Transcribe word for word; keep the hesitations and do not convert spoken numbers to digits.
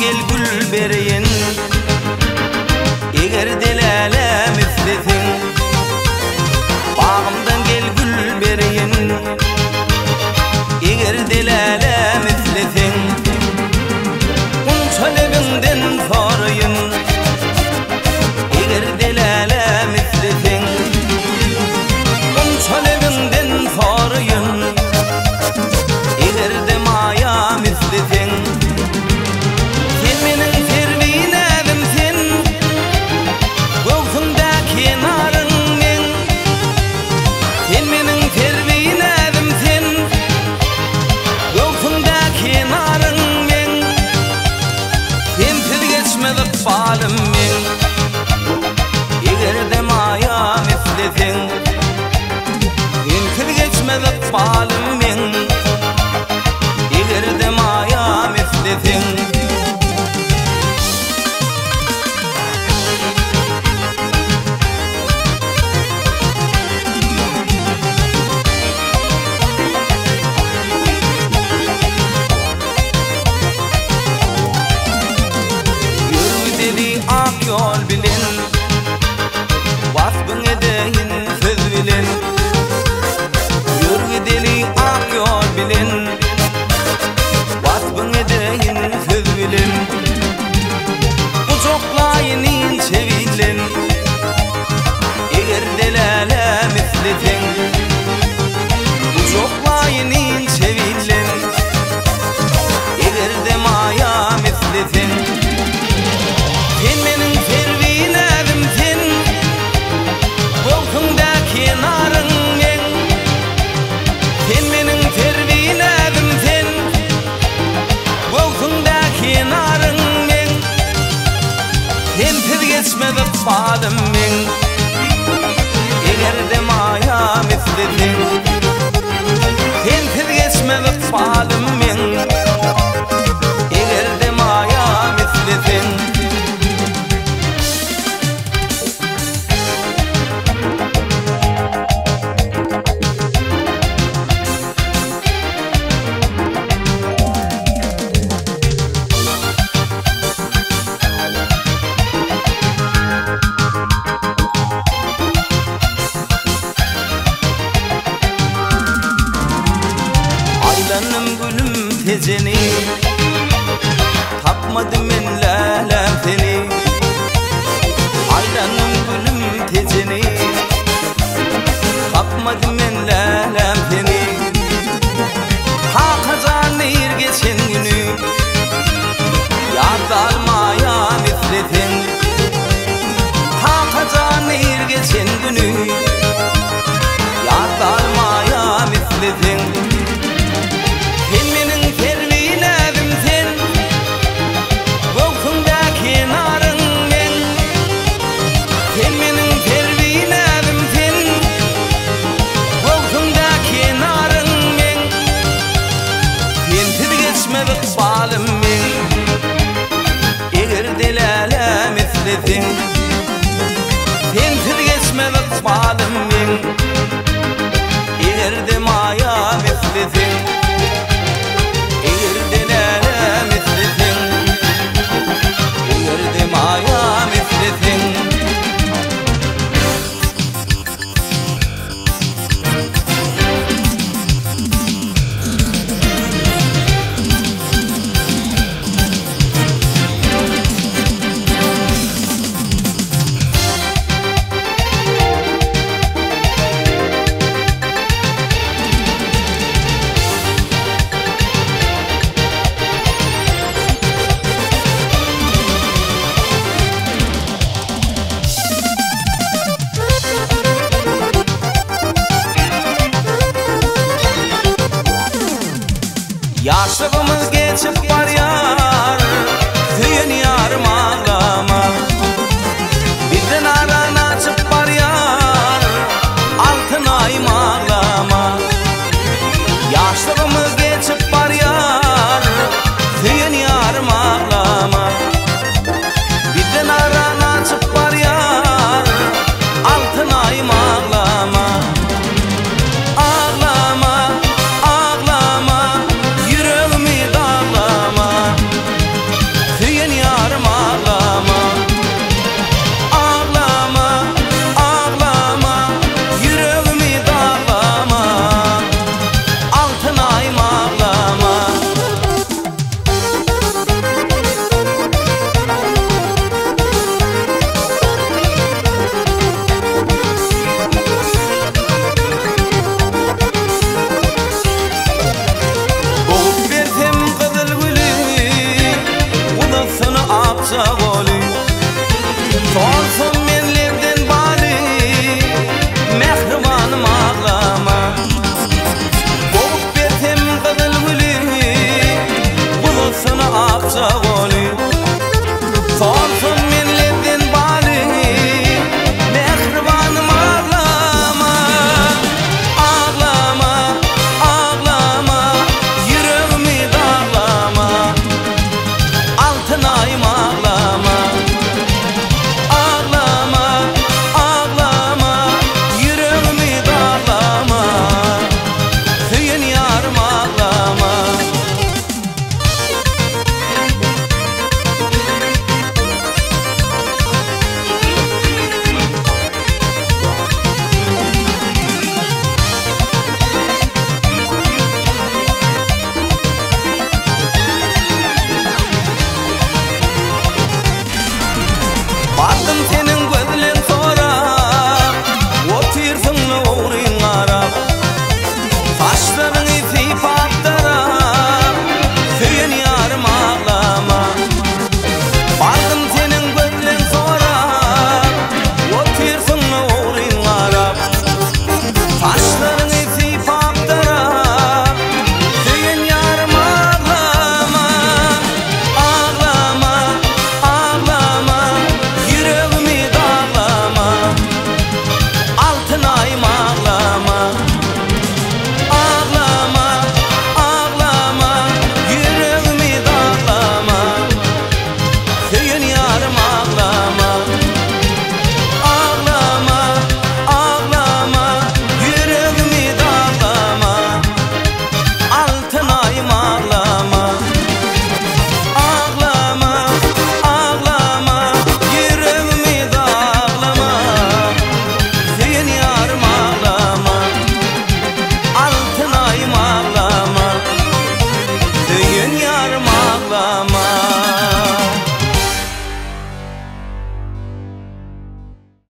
gel gül bereyin, eger delale müfletin. Bağımdan gel gül bereyin, eger delale müfletin. Un çalebinden sorayın, eger delale müfletin. Un çalebinden sorayın, eger de maya müfletin. Falim men, eger de maya müfletin. Entil geçmedi falim men, eger de maya müfletin. Ak yol bilin, vasbın edeyin söz bilin. Yürü deli ak yol bilin, vasbın edeyin söz bilin. Uçoklayının sevilin, eger delale müfletin. Uçoklayının sevilin, eger de maya müfletin. Sen benim fervin evimsin, koltuğunda kenarın men. Sen benim fervin evimsin, koltuğunda kenarın men. Sen tez geçmedi falim men, eger de maya müfletin. Sen tez geçmedi falim men, eger de maya müfletin. Aylanım gülüm tezeni, tapmadım men lalem seni. Aylanım gülüm tezeni, tapmadım men lalem seni. Ha kazanı geçen günü, yad almaya müfletin. Ha kazanı geçen günü, yad almaya müfletin. Sen benim fervin evimsin, koltuğunda kenarın men. Sen benim fervin evimsin, koltuğunda kenarın men. Sen tez geçmedi falim men, eger delale müfletin. Sen tez geçmedi falim men, eger de maya müfletin. Yaşlığımız geçip